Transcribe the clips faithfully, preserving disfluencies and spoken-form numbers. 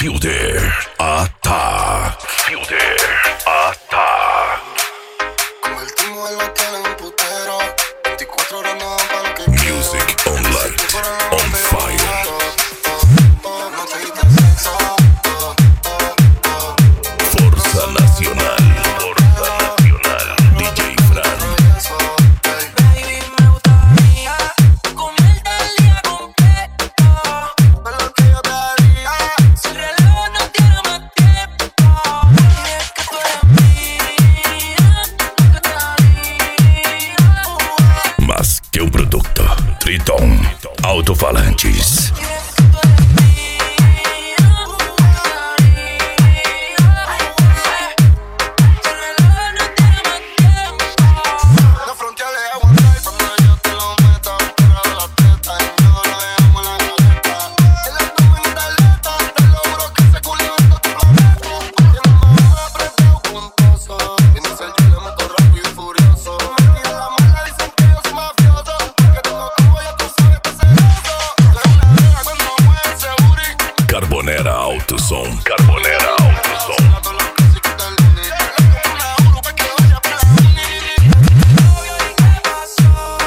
Fielder Attack. Fielder Attack. Convertimos el hotel en un putero. veinticuatro horas no dan pa' lo que quiero. Music on light, on fire. No te quites sexo. Forza Nacional, Forza Nacional. D J Fran. Baby, me gustaría comerte el día completo. Es lo que yo te haría. Si el reloj no tiene más tiempo, y es que tú eres mía, lo que te haría. Más que un producto. Triton Alto-Falantes. Y es que tú eres mía, lo que te haría. Si el reloj no tiene más tiempo. Los fronteales de aguantar cuando yo te lo meta. Fuera de la teta y luego lo dejamos en la caleta. En la toma en taleta, te lo juro que ese culio es tu planeta. Tiene más apretado puntoso. Tienes el yo le meto rápido y furioso. Me tiran la mala, dicen que yo soy mafioso. Que tengo como ya tú sabes que celoso. Le una nena cuando mueve ese booty. Carbonera Autosom. Carbonera Autosom. La toda la clasicita del Uni. Una Uru pa' que vaya pa' la uni. Novio, ¿y qué pasó?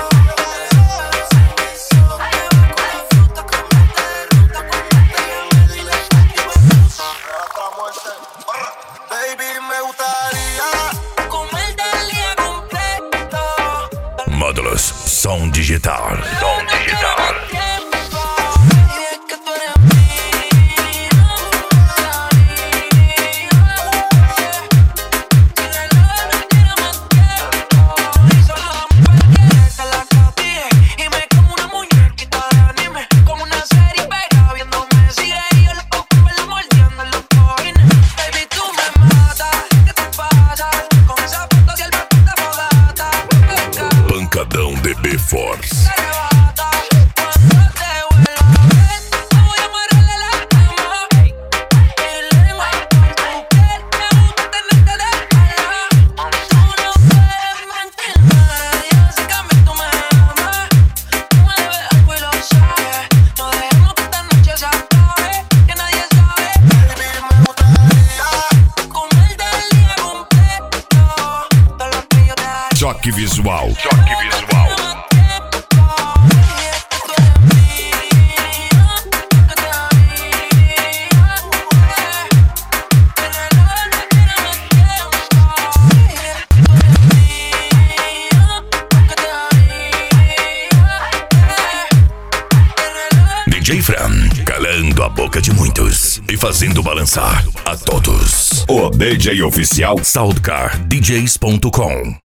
Te va con la fruta, comerte de ruta. Cuando te llame, dile que aquí me puso. Hasta muerte. Baby, me gustaría Comerte el día completo. Módulos Som Digital. Som Digital. Tiempo. Y es que tú eres mía, lo que te haría. Si el reloj no tiene más tiempo. Y solo dame cualquiera que la cotille. Y me como una muñequita de anime. Como una serie pega viéndome. Sigue y yo lo pongo en la mordiendo en los cojines. Baby, tú me matas. ¿Qué te pasa? Con esa foto si el vato te fogata. Venga. Pancadão D B Force. Arrebata, cuando te vuelva a ver, te voy a amarrarle la cama. Mi lengua por tu piel, me gusta tenerte de espalda. Tú no puedes mentirme, yo sé que a mí tú me amas. Tú me debes algo y lo sabes. No dejemos que esta noche se acabe, que nadie sabe. Baby, me gustaría Comerte el día completo, todo lo que yo te haría. Choque visual. Choque visual. D J Fran, calando a boca de muitos e fazendo balançar a todos. O D J oficial Soundcar D Js ponto com.